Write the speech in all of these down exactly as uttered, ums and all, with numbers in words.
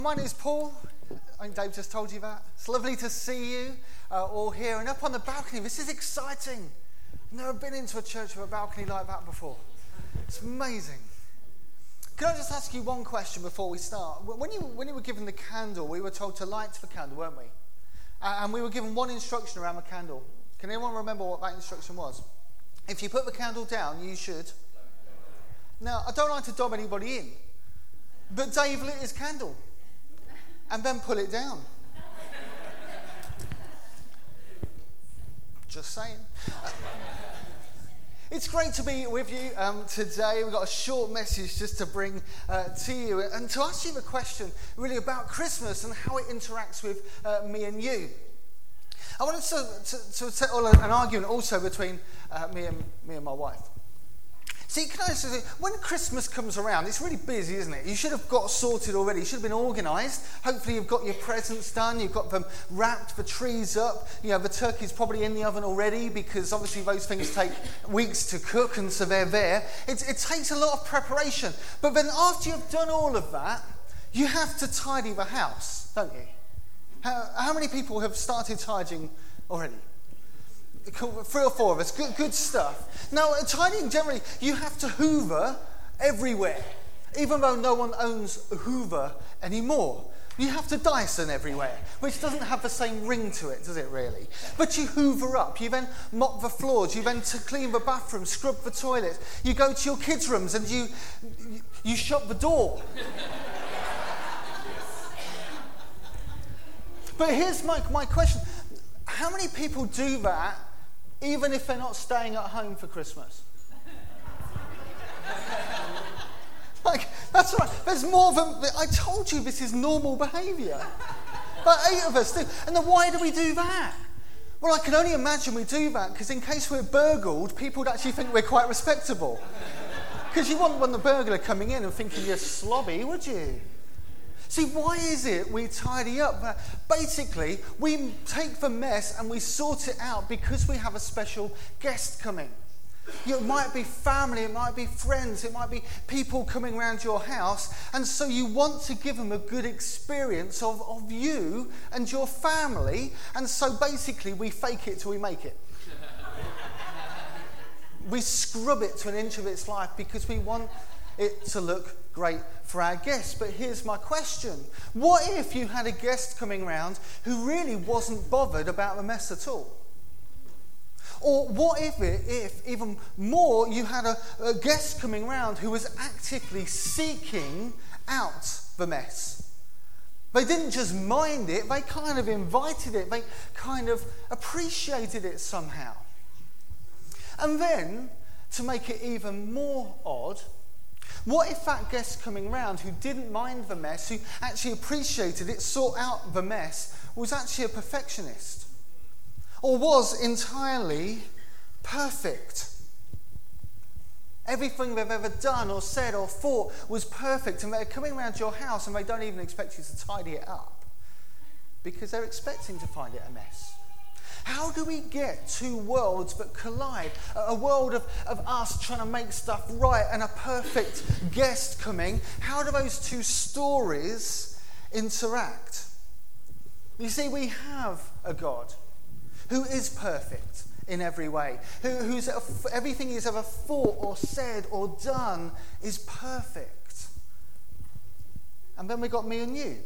My name is Paul. I think Dave just told you that. It's lovely to see you uh, all here and up on the balcony. This is exciting. I've never been into a church with a balcony like that before. It's amazing. Can I just ask you one question before we start? When you when you were given the candle, we were told to light the candle, weren't we? Uh, and we were given one instruction around the candle. Can anyone remember what that instruction was? If you put the candle down, you should. Now, I don't like to dob anybody in, but Dave lit his candle and then pull it down. Just saying. Uh, it's great to be with you um, today. We've got a short message just to bring uh, to you and to ask you the question really about Christmas and how it interacts with uh, me and you. I wanted to, to, to settle an argument also between uh, me and me and my wife. See, can I say, when Christmas comes around, it's really busy, isn't it? You should have got sorted already. You should have been organised. Hopefully you've got your presents done. You've got them wrapped, the trees up. You know, the turkey's probably in the oven already because obviously those things take weeks to cook, and so they're there. It, it takes a lot of preparation. But then after you've done all of that, you have to tidy the house, don't you? How, how many people have started tidying already? Three or four of us. Good, good stuff. Now, tidying generally, you have to hoover everywhere. Even though no one owns a hoover anymore. You have to Dyson everywhere, which doesn't have the same ring to it, does it really? But you hoover up. You then mop the floors. You then to clean the bathroom, scrub the toilet. You go to your kids' rooms and you you, you shut the door. But here's my, my question. How many people do that even if they're not staying at home for Christmas? Like, that's right. There's more than... I told you this is normal behaviour. But eight of us do. And then why do we do that? Well, I can only imagine we do that because in case we're burgled, people would actually think we're quite respectable. Because you wouldn't want the burglar coming in and thinking you're slobby, would you? See, why is it we tidy up? Basically, we take the mess and we sort it out because we have a special guest coming. It might be family, it might be friends, it might be people coming around your house, and so you want to give them a good experience of, of you and your family, and so basically we fake it till we make it. We scrub it to an inch of its life because we want it to look great for our guests. But here's my question. What if you had a guest coming round who really wasn't bothered about the mess at all? Or what if, it, if even more, you had a, a guest coming round who was actively seeking out the mess? They didn't just mind it, they kind of invited it, they kind of appreciated it somehow. And then, to make it even more odd, what if that guest coming round who didn't mind the mess, who actually appreciated it, sought out the mess, was actually a perfectionist? Or was entirely perfect? Everything they've ever done or said or thought was perfect, and they're coming around your house and they don't even expect you to tidy it up because they're expecting to find it a mess. How do we get two worlds that collide? A world of, of us trying to make stuff right and a perfect guest coming. How do those two stories interact? You see, we have a God who is perfect in every way, who, who's everything he's ever thought or said or done is perfect. And then we got me and you,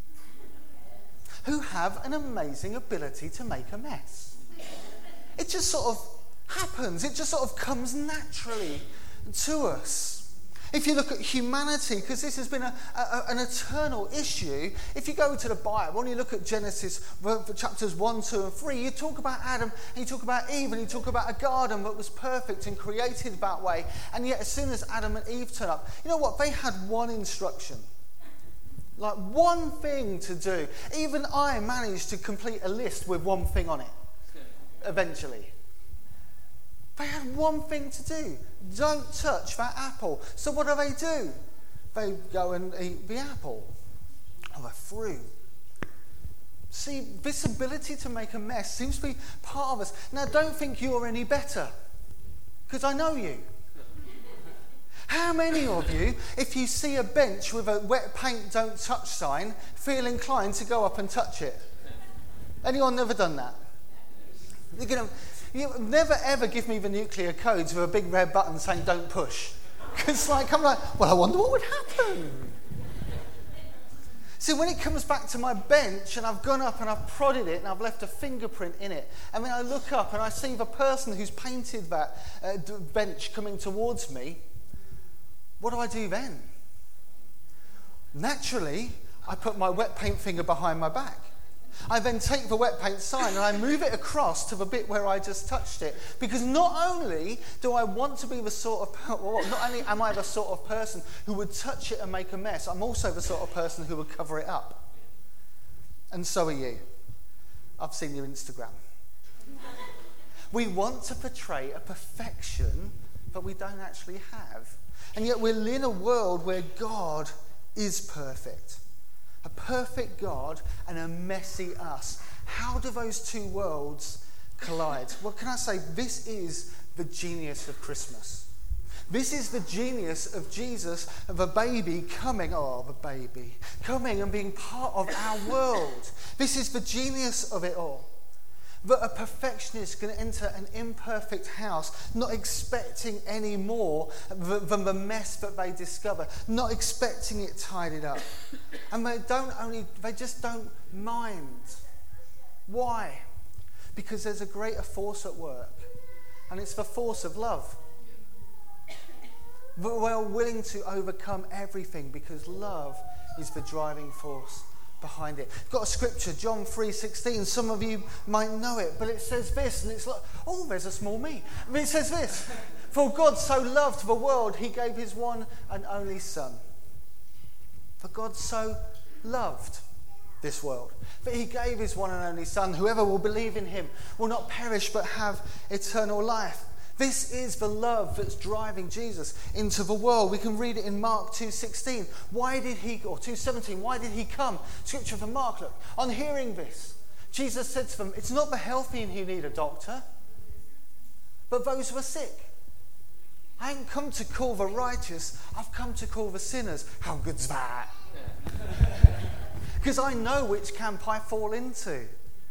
who have an amazing ability to make a mess. It just sort of happens. It just sort of comes naturally to us. If you look at humanity, because this has been a, a, an eternal issue, if you go to the Bible and you look at Genesis chapters one, two and three, you talk about Adam and you talk about Eve and you talk about a garden that was perfect and created that way. And yet as soon as Adam and Eve turn up, you know what? They had one instruction. Like one thing to do. Even I managed to complete a list with one thing on it. Eventually. They had one thing to do. Don't touch that apple. So what do they do? They go and eat the apple. Or the fruit. See, this ability to make a mess seems to be part of us. Now, don't think you're any better. Because I know you. How many of you, if you see a bench with a wet paint don't touch sign, feel inclined to go up and touch it? Anyone never done that? You're gonna, you never ever give me the nuclear codes with a big red button saying don't push. Because like, I'm like, well, I wonder what would happen. See, when it comes back to my bench and I've gone up and I've prodded it and I've left a fingerprint in it, and then I look up and I see the person who's painted that uh, bench coming towards me, what do I do then? Naturally, I put my wet paint finger behind my back. I then take the wet paint sign and I move it across to the bit where I just touched it. Because not only do I want to be the sort of, well, not only am I the sort of person who would touch it and make a mess, I'm also the sort of person who would cover it up. And so are you. I've seen your Instagram. We want to portray a perfection that we don't actually have. And yet we're in a world where God is perfect. A perfect God and a messy us. How do those two worlds collide? What can I say? This is the genius of Christmas. This is the genius of Jesus, of a baby coming, oh, the baby, coming and being part of our world. This is the genius of it all. That a perfectionist can enter an imperfect house, not expecting any more than the mess that they discover, not expecting it tidied up. And they don't only, they just don't mind. Why? Because there's a greater force at work, and it's the force of love. But we're willing to overcome everything because love is the driving force behind it. I've got a scripture, John three sixteen. Some of you might know it, but it says this, and it's like, oh, there's a small me. But it says this: for God so loved the world, he gave his one and only Son. For God so loved this world, that he gave his one and only Son. Whoever will believe in him will not perish but have eternal life. This is the love that's driving Jesus into the world. We can read it in Mark two sixteen. Why did he, or two seventeen, why did he come? Scripture from Mark, look. On hearing this, Jesus said to them, it's not the healthy who need a doctor, but those who are sick. I ain't come to call the righteous, I've come to call the sinners. How good's that? Because I know which camp I fall into.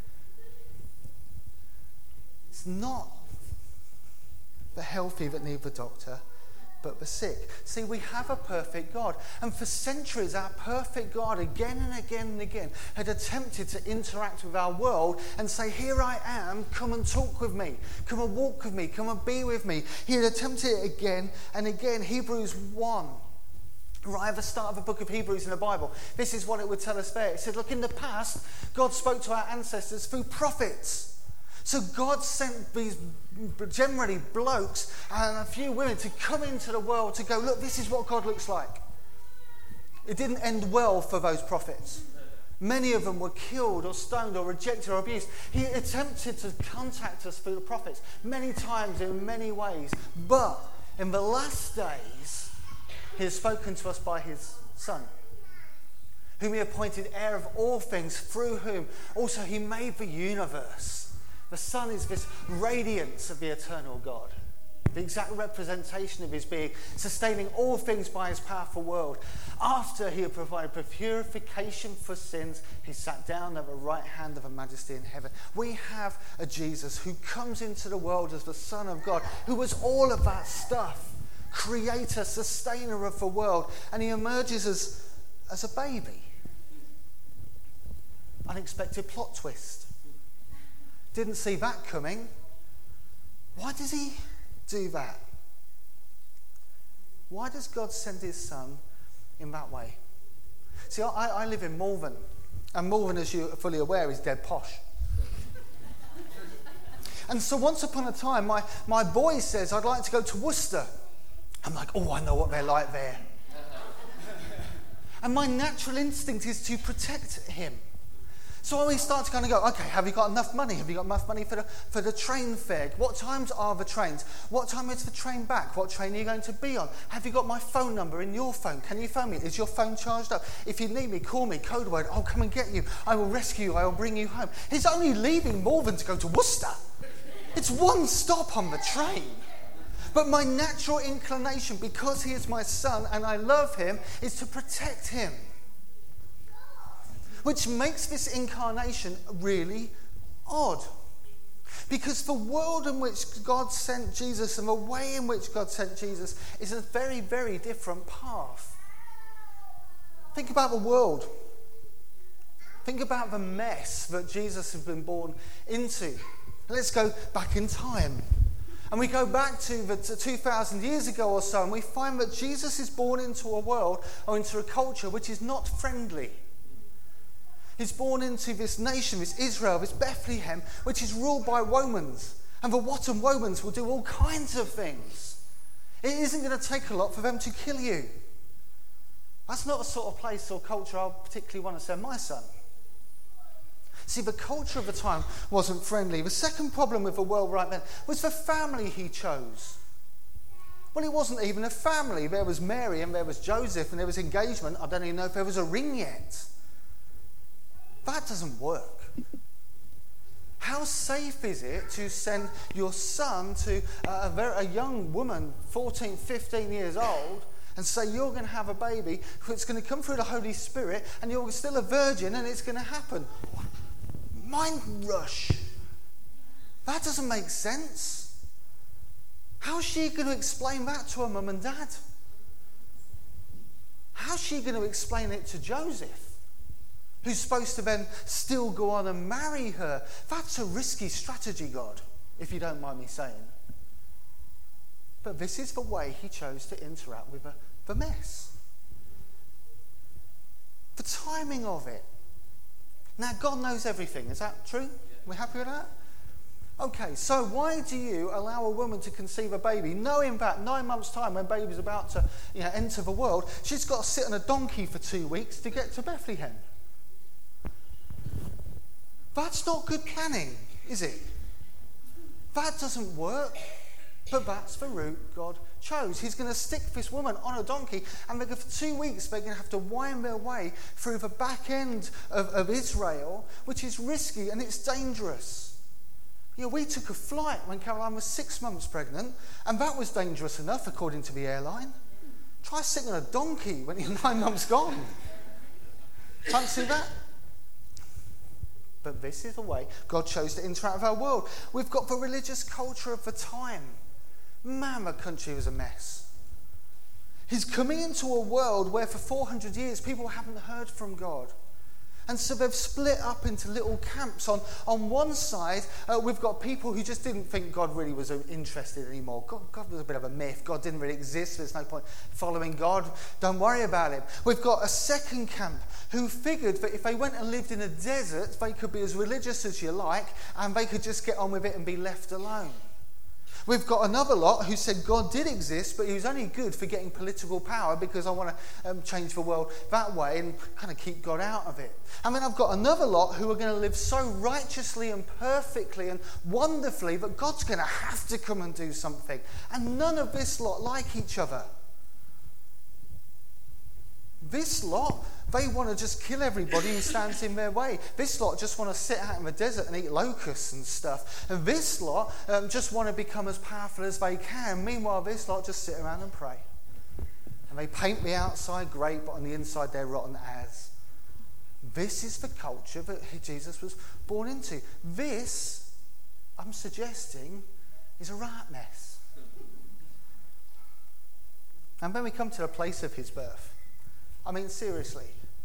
It's not the healthy that need the doctor, but the sick. See, we have a perfect God. And for centuries, our perfect God, again and again and again, had attempted to interact with our world and say, here I am, come and talk with me. Come and walk with me. Come and be with me. He had attempted it again and again. Hebrews one. Right at the start of the book of Hebrews in the Bible, this is what it would tell us there. It said, look, in the past, God spoke to our ancestors through prophets. So God sent these generally blokes and a few women to come into the world to go, look, this is what God looks like. It didn't end well for those prophets. Many of them were killed or stoned or rejected or abused. He attempted to contact us through the prophets many times in many ways. But in the last days, he has spoken to us by his Son, whom he appointed heir of all things, through whom also he made the universe. The Son is this radiance of the eternal God, the exact representation of his being, sustaining all things by his powerful word. After he had provided purification for sins, he sat down at the right hand of a majesty in heaven. We have a Jesus who comes into the world as the Son of God, who was all of that stuff, creator, sustainer of the world, and he emerges as, as a baby. Unexpected plot twist. Didn't see that coming. Why does he do that? Why does God send his Son in that way? See, I, I live in Malvern, and Malvern, as you're fully aware, is dead posh. And so once upon a time, my, my boy says, I'd like to go to Worcester. I'm like, oh, I know what they're like there. And my natural instinct is to protect him. So we start to kind of go, okay, have you got enough money? Have you got enough money for the, for the train fare? What times are the trains? What time is the train back? What train are you going to be on? Have you got my phone number in your phone? Can you phone me? Is your phone charged up? If you need me, call me, code word, I'll come and get you. I will rescue you. I will bring you home. He's only leaving Malvern to go to Worcester. It's one stop on the train. But my natural inclination, because he is my son and I love him, is to protect him. Which makes this incarnation really odd. Because the world in which God sent Jesus and the way in which God sent Jesus is a very, very different path. Think about the world. Think about the mess that Jesus has been born into. Let's go back in time. And we go back to the to two thousand years ago or so, and we find that Jesus is born into a world or into a culture which is not friendly. He's born into this nation, this Israel, this Bethlehem, which is ruled by Romans. And the Wotton Romans will do all kinds of things. It isn't going to take a lot for them to kill you. That's not the sort of place or culture I particularly want to send my son. See, the culture of the time wasn't friendly. The second problem with the world right then was the family he chose. Well, it wasn't even a family. There was Mary and there was Joseph and there was engagement. I don't even know if there was a ring yet. That doesn't work. How safe is it to send your son to a, very, a young woman, fourteen, fifteen years old, and say you're going to have a baby, it's going to come through the Holy Spirit, and you're still a virgin, and it's going to happen? Mind rush. That doesn't make sense. How's she going to explain that to her mum and dad? How's she going to explain it to Joseph, who's supposed to then still go on and marry her? That's a risky strategy, God, if you don't mind me saying. But this is the way he chose to interact with the, the mess. The timing of it. Now, God knows everything. Is that true? Yeah. We happy with that? Okay, so why do you allow a woman to conceive a baby, knowing that nine months' time, when baby's about to you know, enter the world, she's got to sit on a donkey for two weeks to get to Bethlehem? That's not good planning, is it? That doesn't work. But that's the route God chose. He's going to stick this woman on a donkey, and for two weeks they're going to have to wind their way through the back end of, of Israel, which is risky and it's dangerous. You know, we took a flight when Caroline was six months pregnant, and that was dangerous enough according to the airline. Try sitting on a donkey when you're nine months gone. Can't see that? But this is the way God chose to interact with our world. We've got the religious culture of the time. Man, the country was a mess. He's coming into a world where for four hundred years people haven't heard from God. And so they've split up into little camps. On, on one side, uh, we've got people who just didn't think God really was interested anymore. God, God was a bit of a myth. God didn't really exist. There's no point following God. Don't worry about him. We've got a second camp who figured that if they went and lived in a desert, they could be as religious as you like, and they could just get on with it and be left alone. We've got another lot who said God did exist, but he was only good for getting political power because I want to um, change the world that way and kind of keep God out of it. And then I've got another lot who are going to live so righteously and perfectly and wonderfully that God's going to have to come and do something. And none of this lot like each other. This lot, they want to just kill everybody who stands in their way. This lot just want to sit out in the desert and eat locusts and stuff. And this lot um, just want to become as powerful as they can. Meanwhile, this lot just sit around and pray. And they paint the outside great, but on the inside they're rotten as. This is the culture that Jesus was born into. This, I'm suggesting, is a right mess. And when we come to the place of his birth, I mean, seriously,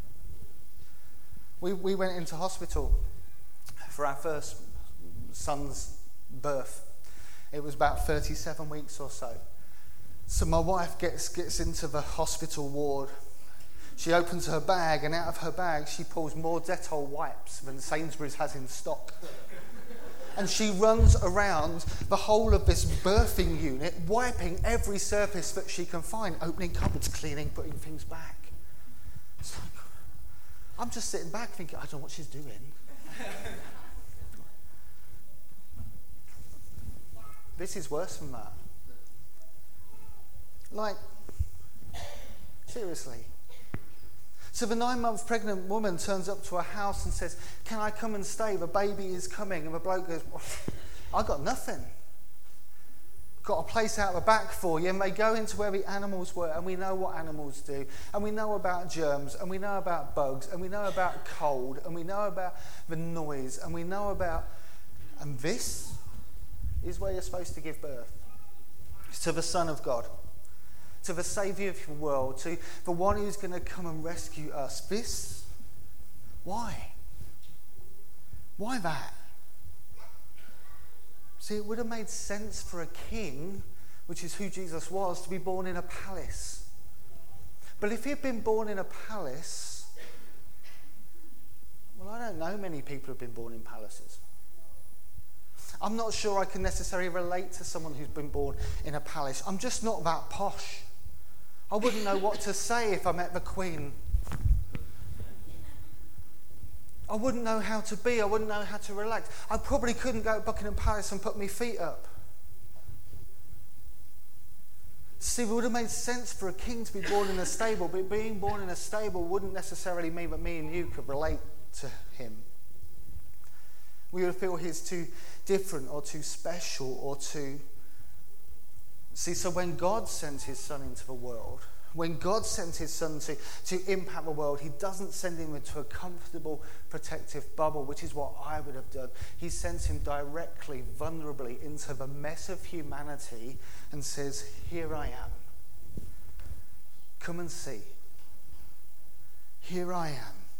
we we went into hospital for our first son's birth. It was about thirty-seven weeks or so. So my wife gets gets into the hospital ward. She opens her bag, and out of her bag she pulls more Dettol wipes than Sainsbury's has in stock. And she runs around the whole of this birthing unit, wiping every surface that she can find, opening cupboards, cleaning, putting things back. It's like, I'm just sitting back thinking, I don't know what she's doing. This is worse than that. Like, seriously. So the nine-month pregnant woman turns up to her house and says, can I come and stay? The baby is coming. And the bloke goes, well, I got nothing. got a place out the back for you, and they go into where the animals were, and we know what animals do, and we know about germs, and we know about bugs, and we know about cold, and we know about the noise, and we know about, and this is where you're supposed to give birth. It's to the Son of God, to the Saviour of the world, to the one who's going to come and rescue us. This, why? Why that? See, it would have made sense for a king, which is who Jesus was, to be born in a palace. But if he'd been born in a palace, well, I don't know many people who've been born in palaces. I'm not sure I can necessarily relate to someone who's been born in a palace. I'm just not that posh. I wouldn't know what to say if I met the Queen. I wouldn't know how to be. I wouldn't know how to relax. I probably couldn't go to Buckingham Palace and put my feet up. See, it would have made sense for a king to be born in a stable, but being born in a stable wouldn't necessarily mean that me and you could relate to him. We would feel he's too different or too special or too... See, so when God sends his son into the world, when God sends his son to, to impact the world, he doesn't send him into a comfortable, protective bubble, which is what I would have done. He sends him directly, vulnerably into the mess of humanity and says, here I am. Come and see. Here I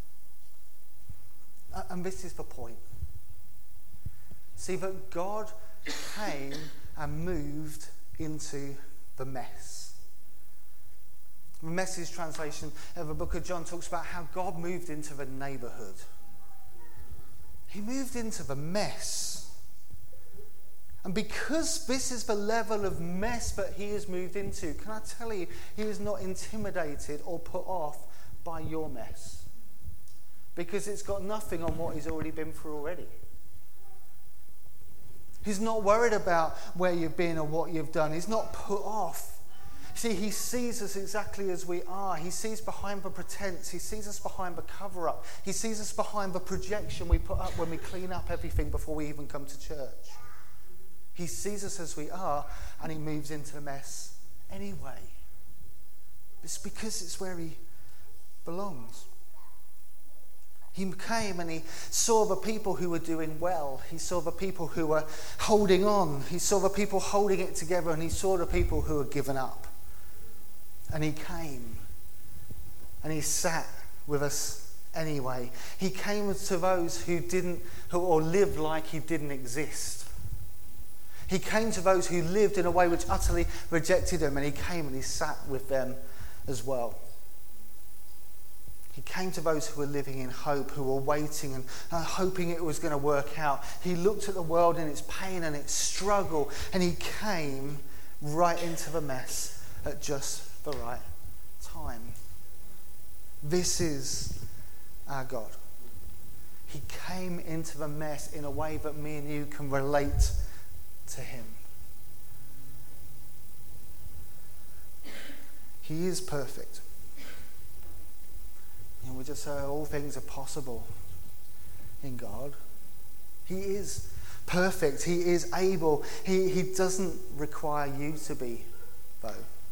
am. And this is the point. See, that God came and moved into the mess. The Message translation of the book of John talks about how God moved into the neighbourhood. He moved into the mess. And because this is the level of mess that he has moved into, can I tell you, he is not intimidated or put off by your mess. Because it's got nothing on what he's already been through already. He's not worried about where you've been or what you've done. He's not put off. See, he sees us exactly as we are. He sees behind the pretense. He sees us behind the cover-up. He sees us behind the projection we put up when we clean up everything before we even come to church. He sees us as we are, and he moves into the mess anyway. It's because it's where he belongs. He came and he saw the people who were doing well. He saw the people who were holding on. He saw the people holding it together, and he saw the people who had given up. And he came and he sat with us anyway. He came to those who didn't, who or lived like he didn't exist. He came to those who lived in a way which utterly rejected him, and he came and he sat with them as well. He came to those who were living in hope, who were waiting and uh, hoping it was going to work out. He looked at the world in its pain and its struggle, and he came right into the mess at just the right time. This is our God. He came into the mess in a way that me and you can relate to him. He is perfect. And we just say all things are possible in God. He is perfect. He is able. He, he doesn't require you to be, though.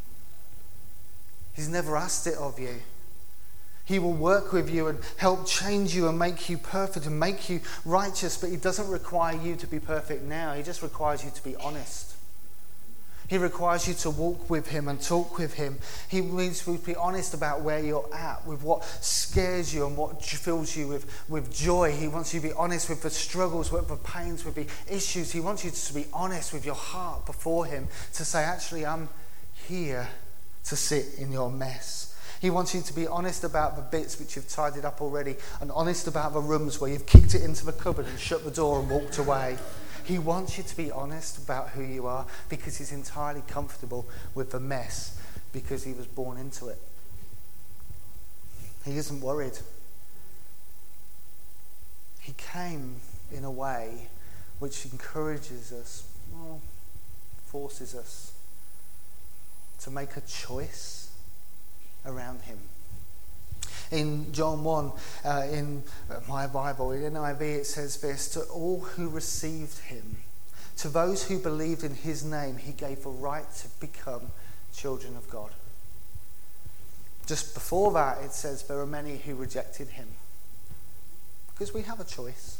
He's never asked it of you. He will work with you and help change you and make you perfect and make you righteous, but he doesn't require you to be perfect now. He just requires you to be honest. He requires you to walk with him and talk with him. He needs you to be honest about where you're at, with what scares you and what fills you with, with joy. He wants you to be honest with the struggles, with the pains, with the issues. He wants you to be honest with your heart before him, to say, actually, I'm here to sit in your mess. He wants you to be honest about the bits which you've tidied up already, and honest about the rooms where you've kicked it into the cupboard and shut the door and walked away. He wants you to be honest about who you are, because he's entirely comfortable with the mess, because he was born into it. He isn't worried. He came in a way which encourages us, well, forces us to make a choice around him. In John one, uh, in my Bible, in N I V, it says this: to all who received him, To those who believed in his name, he gave the right to become children of God. Just before that, it says there are many who rejected him. Because we have a choice.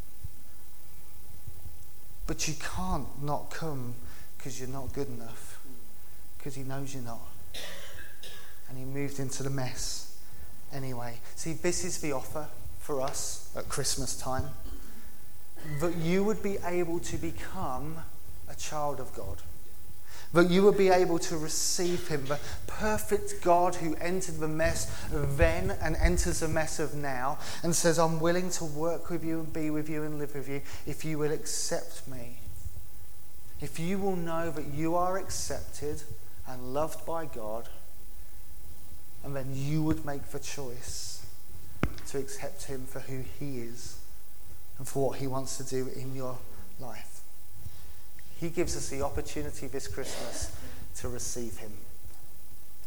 But you can't not come because you're not good enough. Because he knows you're not. And he moved into the mess anyway. See, this is the offer for us at Christmas time. That you would be able to become a child of God. That you would be able to receive him, the perfect God who entered the mess then and enters the mess of now, and says, I'm willing to work with you and be with you and live with you if you will accept me. If you will know that you are accepted and loved by God, and then you would make the choice to accept him for who he is and for what he wants to do in your life. He gives us the opportunity this Christmas to receive him.